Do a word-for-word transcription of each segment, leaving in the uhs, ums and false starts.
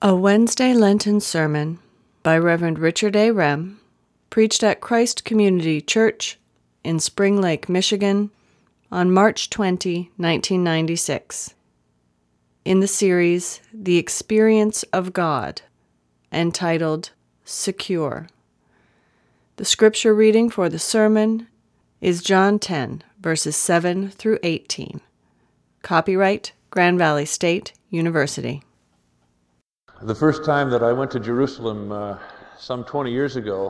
A Wednesday Lenten sermon by Reverend Richard A. Rem, preached at Christ Community Church in Spring Lake, Michigan, on March twentieth, nineteen ninety-six. In the series, The Experience of God, entitled Secure. The scripture reading for the sermon is John ten, verses seven through eighteen. Copyright Grand Valley State University. The first time that I went to Jerusalem, uh, some twenty years ago,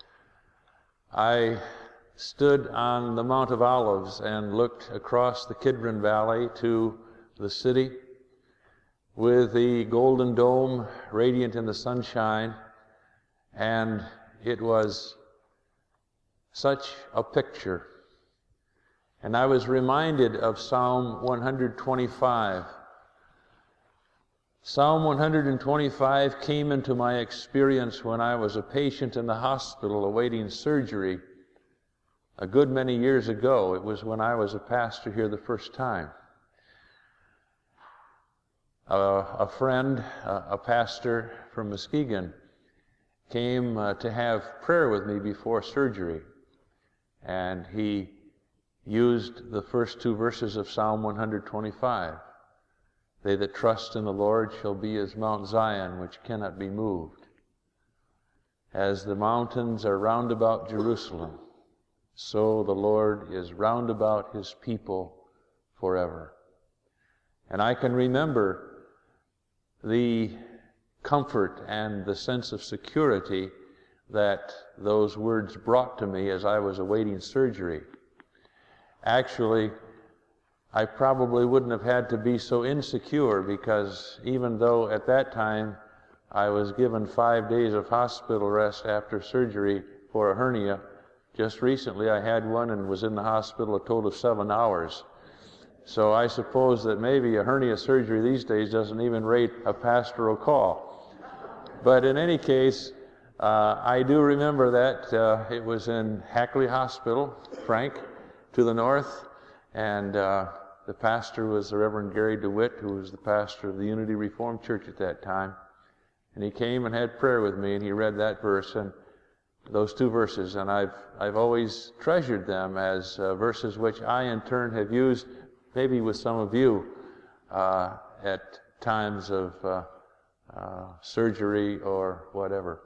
I stood on the Mount of Olives and looked across the Kidron Valley to the city with the Golden Dome radiant in the sunshine, and it was such a picture. And I was reminded of Psalm one twenty-five. Psalm one twenty-five came into my experience when I was a patient in the hospital awaiting surgery a good many years ago. It was when I was a pastor here the first time. Uh, a friend, uh, a pastor from Muskegon, came uh, to have prayer with me before surgery, and he used the first two verses of Psalm one twenty-five. They that trust in the Lord shall be as Mount Zion, which cannot be moved. As the mountains are round about Jerusalem, so the Lord is round about his people forever. And I can remember the comfort and the sense of security that those words brought to me as I was awaiting surgery. Actually, I probably wouldn't have had to be so insecure, because even though at that time I was given five days of hospital rest after surgery for a hernia, just recently I had one and was in the hospital a total of seven hours. So I suppose that maybe a hernia surgery these days doesn't even rate a pastoral call. But in any case, uh, I do remember that uh, it was in Hackley Hospital, Frank, to the north, and uh, the pastor was the Reverend Gary DeWitt, who was the pastor of the Unity Reformed Church at that time. And he came and had prayer with me, and he read that verse and those two verses, and I've I've always treasured them as uh, verses which I in turn have used, maybe with some of you, uh, at times of uh, uh, surgery or whatever.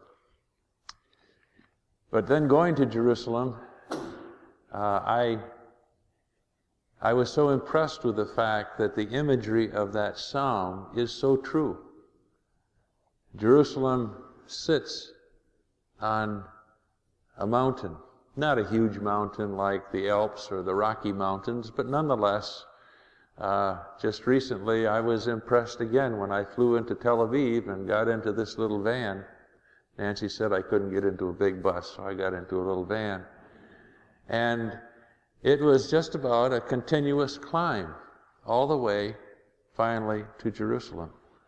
But then going to Jerusalem, uh, I. I was so impressed with the fact that the imagery of that psalm is so true. Jerusalem sits on a mountain, not a huge mountain like the Alps or the Rocky Mountains, but nonetheless, uh, just recently I was impressed again when I flew into Tel Aviv and got into this little van. Nancy said I couldn't get into a big bus, so I got into a little van. And it was just about a continuous climb all the way, finally, to Jerusalem.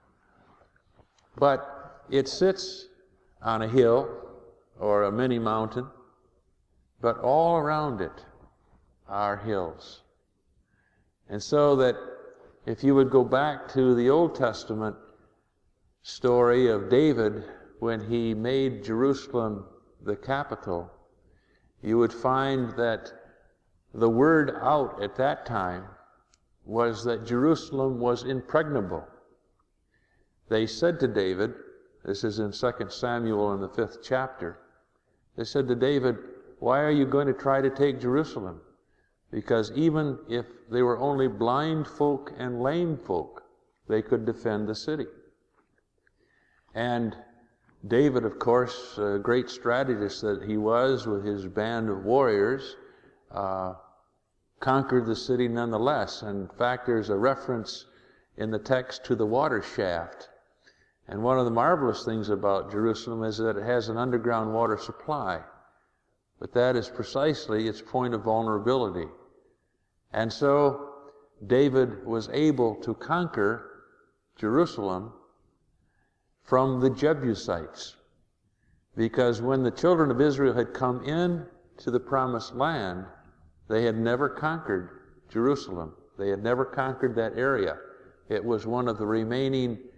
But it sits on a hill or a mini mountain, but all around it are hills. And so that if you would go back to the Old Testament story of David when he made Jerusalem the capital, you would find that the word out at that time was that Jerusalem was impregnable. They said to David, this is in Second Samuel in the fifth chapter, they said to David, why are you going to try to take Jerusalem? Because even if they were only blind folk and lame folk, they could defend the city. And David, of course, a great strategist that he was with his band of warriors, uh, conquered the city nonetheless. In fact, there's a reference in the text to the water shaft. And one of the marvelous things about Jerusalem is that it has an underground water supply. But that is precisely its point of vulnerability. And so David was able to conquer Jerusalem from the Jebusites. Because when the children of Israel had come in to the promised land, they had never conquered Jerusalem. They had never conquered that area. It was one of the remaining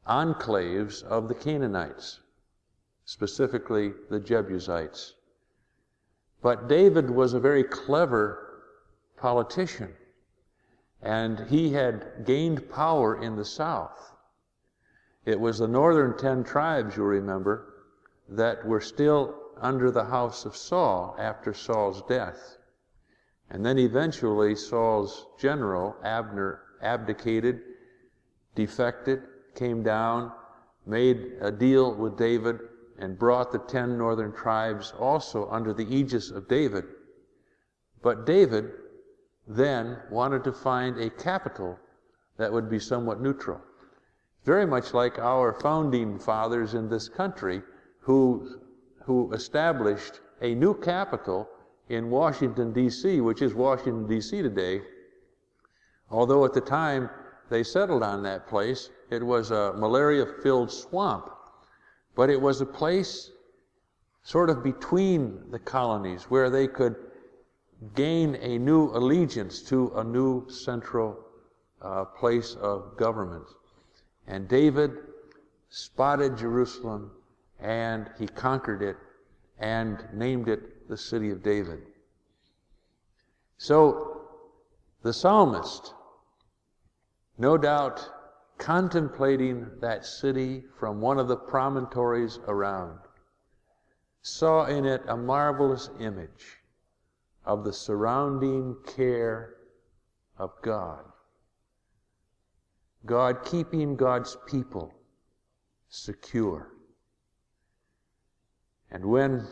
enclaves of the Canaanites, specifically the Jebusites. But David was a very clever politician, and he had gained power in the south. It was the northern ten tribes, you'll remember, that were still under the house of Saul after Saul's death. And then eventually Saul's general, Abner, abdicated, defected, came down, made a deal with David, and brought the ten northern tribes also under the aegis of David. But David then wanted to find a capital that would be somewhat neutral. Very much like our founding fathers in this country who, who established a new capital in Washington, D C, which is Washington, D C today. Although at the time they settled on that place, it was a malaria-filled swamp. But it was a place sort of between the colonies where they could gain a new allegiance to a new central uh, place of government. And David spotted Jerusalem, and he conquered it and named it the City of David. So the psalmist, no doubt contemplating that city from one of the promontories around, saw in it a marvelous image of the surrounding care of God. God keeping God's people secure. And when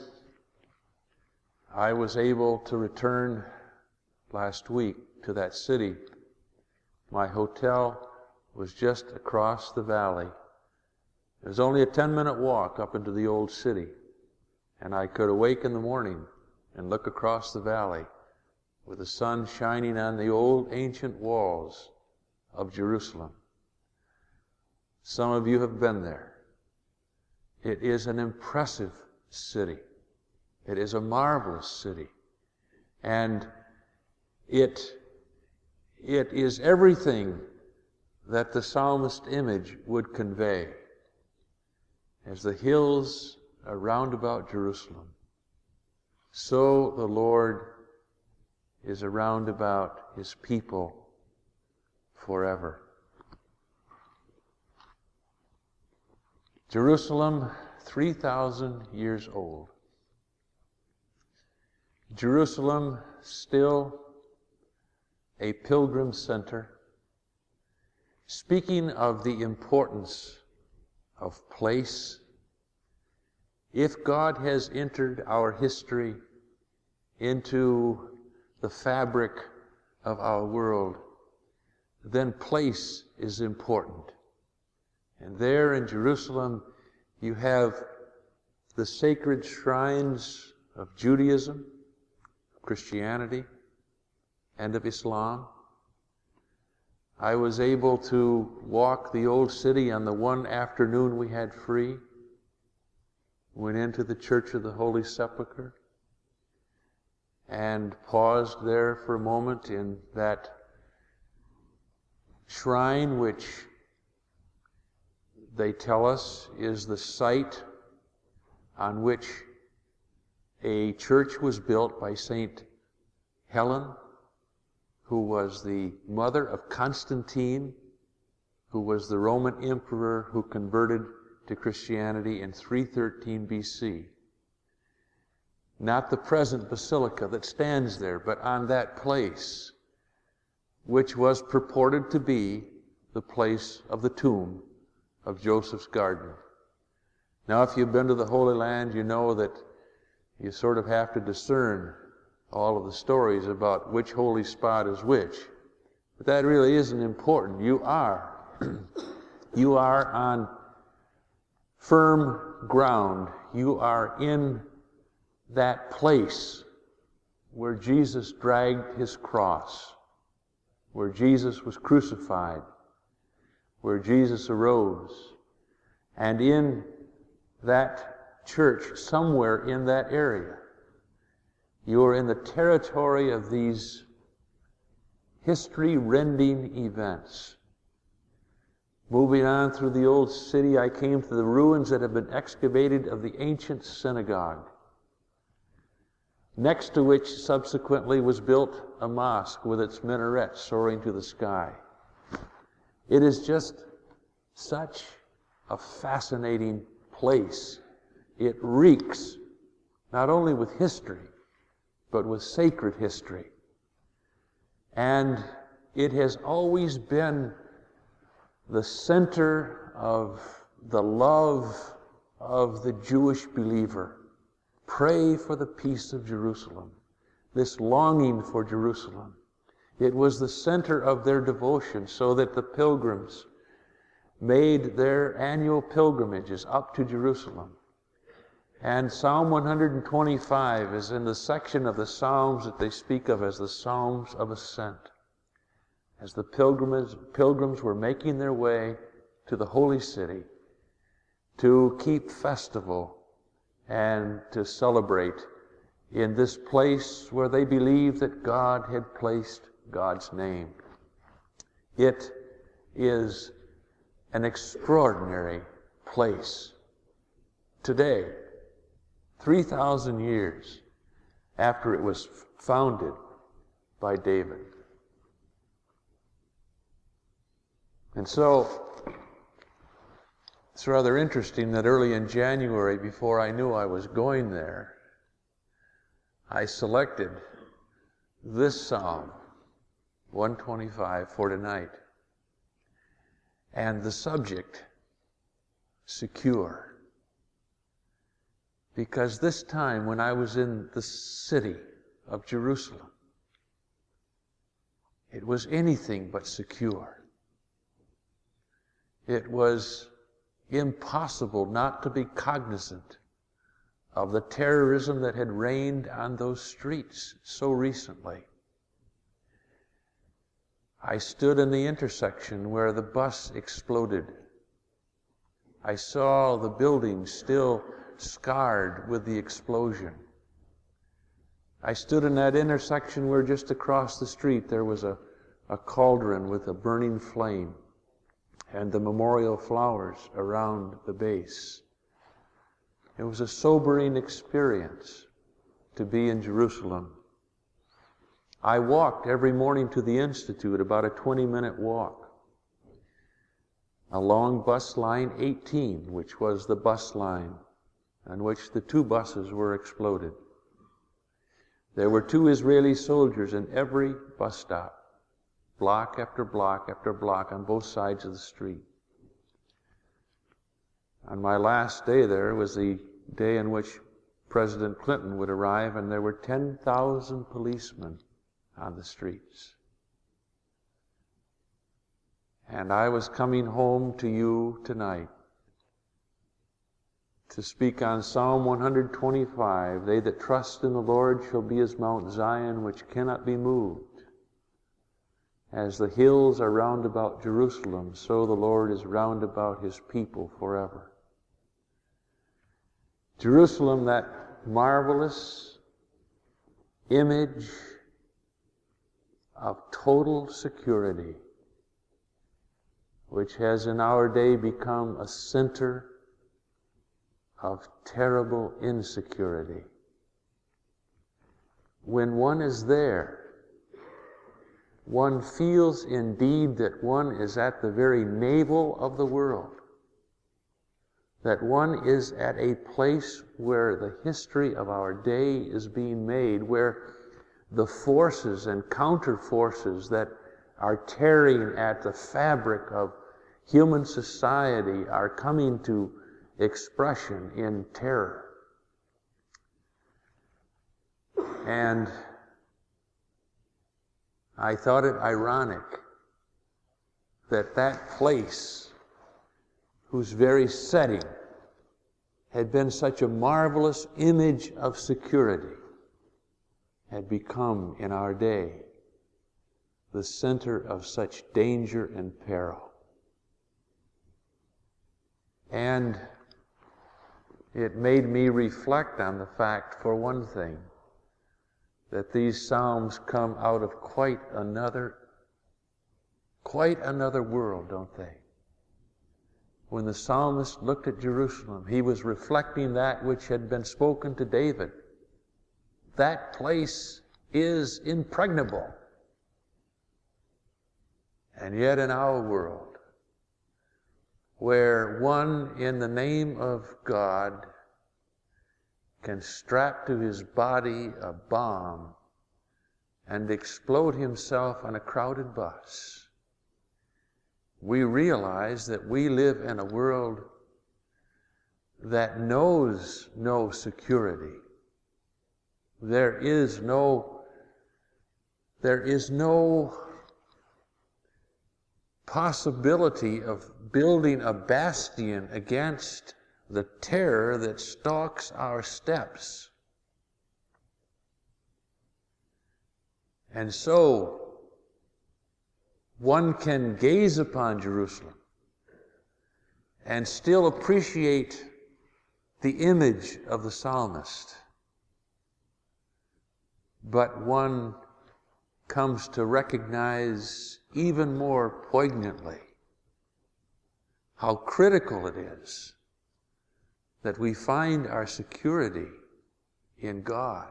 I was able to return last week to that city, my hotel was just across the valley. It was only a ten-minute walk up into the old city, and I could awake in the morning and look across the valley with the sun shining on the old ancient walls of Jerusalem. Some of you have been there. It is an impressive city. It is a marvelous city. And it, it is everything that the psalmist image would convey. As the hills are round about Jerusalem, so the Lord is around about his people forever. Jerusalem, three thousand years old. Jerusalem, still a pilgrim center. Speaking of the importance of place, if God has entered our history into the fabric of our world, then place is important. And there in Jerusalem, you have the sacred shrines of Judaism, Christianity, and of Islam. I was able to walk the old city on the one afternoon we had free. Went into the Church of the Holy Sepulchre and paused there for a moment in that shrine which they tell us is the site on which a church was built by Saint Helen, who was the mother of Constantine, who was the Roman emperor who converted to Christianity in three thirteen B C. Not the present basilica that stands there, but on that place, which was purported to be the place of the tomb of Joseph's garden. Now, if you've been to the Holy Land, you know that you sort of have to discern all of the stories about which holy spot is which. But that really isn't important. You are. You are on firm ground. You are in that place where Jesus dragged his cross, where Jesus was crucified, where Jesus arose. And in that church, somewhere in that area, you are in the territory of these history-rending events. Moving on through the old city, I came to the ruins that have been excavated of the ancient synagogue, next to which subsequently was built a mosque with its minaret soaring to the sky. It is just such a fascinating place. It reeks not only with history, but with sacred history. And it has always been the center of the love of the Jewish believer. Pray for the peace of Jerusalem, this longing for Jerusalem. It was the center of their devotion, so that the pilgrims made their annual pilgrimages up to Jerusalem. And Psalm one hundred twenty-five is in the section of the Psalms that they speak of as the Psalms of Ascent. As the pilgrims, pilgrims were making their way to the holy city to keep festival and to celebrate in this place where they believed that God had placed God's name. It is an extraordinary place. Today, three thousand years after it was founded by David. And so, it's rather interesting that early in January, before I knew I was going there, I selected this Psalm, one twenty-five, for tonight. And the subject, secure. Because this time when I was in the city of Jerusalem, it was anything but secure. It was impossible not to be cognizant of the terrorism that had reigned on those streets so recently. I stood in the intersection where the bus exploded. I saw the buildings still scarred with the explosion. I stood in that intersection where just across the street there was a, a cauldron with a burning flame and the memorial flowers around the base. It was a sobering experience to be in Jerusalem. I walked every morning to the Institute, about a twenty-minute walk, along bus line eighteen, which was the bus line on which the two buses were exploded. There were two Israeli soldiers in every bus stop, block after block after block on both sides of the street. On my last day there was the day in which President Clinton would arrive, and there were ten thousand policemen on the streets. And I was coming home to you tonight to speak on Psalm one hundred twenty-five. They that trust in the Lord shall be as Mount Zion, which cannot be moved. As the hills are round about Jerusalem, so the Lord is round about his people forever. Jerusalem, that marvelous image of total security, which has in our day become a center of terrible insecurity. When one is there, one feels indeed that one is at the very navel of the world, that one is at a place where the history of our day is being made, where the forces and counter forces that are tearing at the fabric of human society are coming to expression in terror. And I thought it ironic that that place, whose very setting had been such a marvelous image of security, had become in our day the center of such danger and peril. And it made me reflect on the fact, for one thing, that these Psalms come out of quite another, quite another world, don't they? when the psalmist looked at Jerusalem, he was reflecting that which had been spoken to David. That place is impregnable. And yet in our world, where one in the name of God can strap to his body a bomb and explode himself on a crowded bus, we realize that we live in a world that knows no security. There is no, there is no possibility of building a bastion against the terror that stalks our steps. And so, one can gaze upon Jerusalem and still appreciate the image of the psalmist. But one comes to recognize even more poignantly how critical it is that we find our security in God.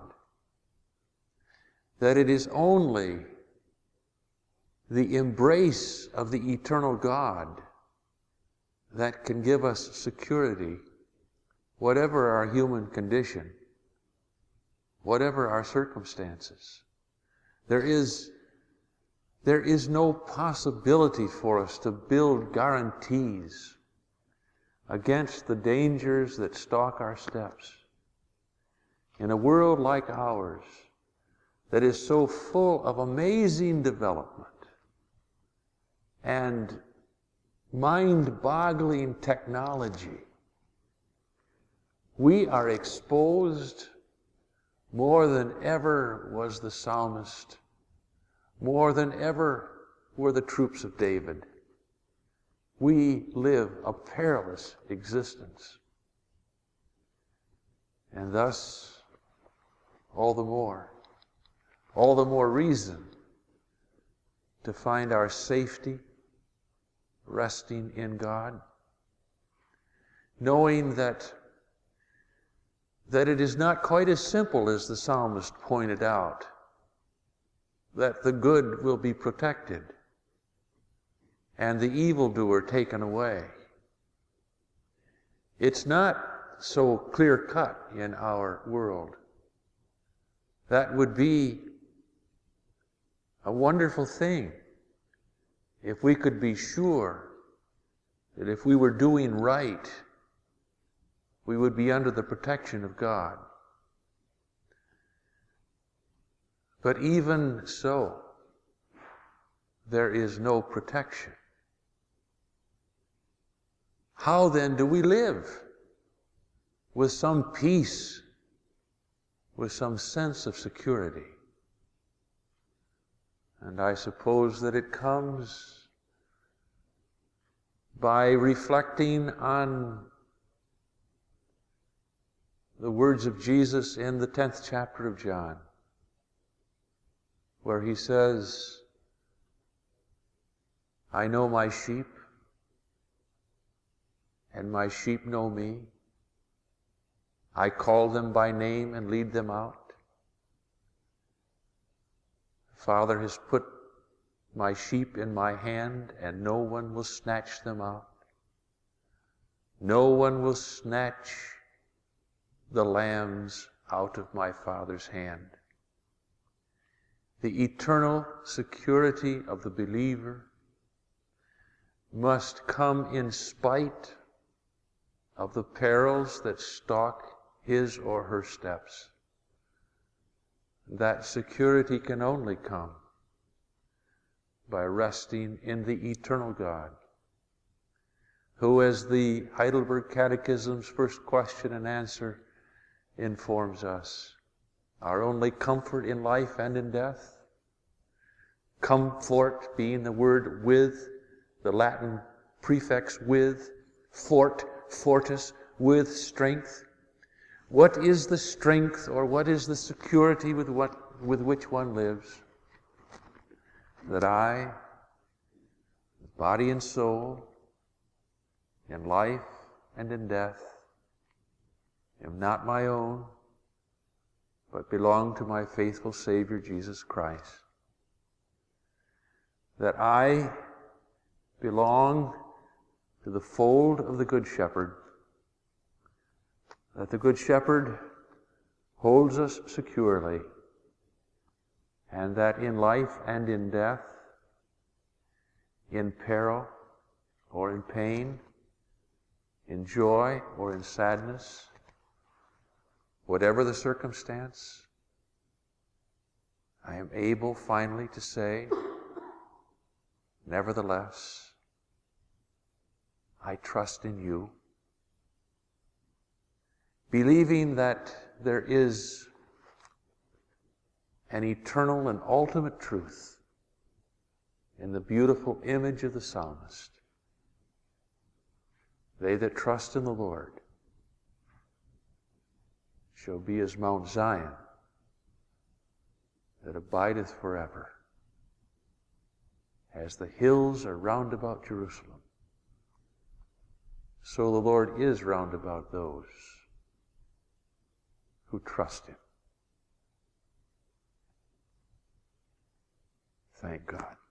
That it is only the embrace of the eternal God that can give us security, whatever our human condition, whatever our circumstances. There is, there is no possibility for us to build guarantees against the dangers that stalk our steps. In a world like ours, that is so full of amazing development and mind-boggling technology, we are exposed more than ever was the psalmist, more than ever were the troops of David. We live a perilous existence. And thus, all the more, all the more reason to find our safety resting in God, knowing that, that it is not quite as simple as the psalmist pointed out, that the good will be protected and the evildoer taken away. It's not so clear-cut in our world. That would be a wonderful thing if we could be sure that if we were doing right, we would be under the protection of God. But even so, there is no protection. How then do we live with some peace, with some sense of security? And I suppose that it comes by reflecting on the words of Jesus in the tenth chapter of John, where he says, I know my sheep, and my sheep know me. I call them by name and lead them out. Father has put my sheep in my hand, and no one will snatch them out. No one will snatch the lambs out of my Father's hand. The eternal security of the believer must come in spite of the perils that stalk his or her steps. That security can only come by resting in the eternal God, who, as the Heidelberg Catechism's first question and answer informs us, our only comfort in life and in death, comfort being the word with, the Latin prefix with, fort, fortis, with strength. What is the strength, or what is the security with what with which one lives? That I, body and soul, in life and in death, am not my own, but belong to my faithful Savior, Jesus Christ. That I belong to the fold of the Good Shepherd, that the Good Shepherd holds us securely, and that in life and in death, in peril or in pain, in joy or in sadness, whatever the circumstance, I am able finally to say, nevertheless, I trust in you, believing that there is an eternal and ultimate truth in the beautiful image of the psalmist. They that trust in the Lord shall be as Mount Zion that abideth forever, as the hills are round about Jerusalem. So the Lord is round about those who trust Him. Thank God.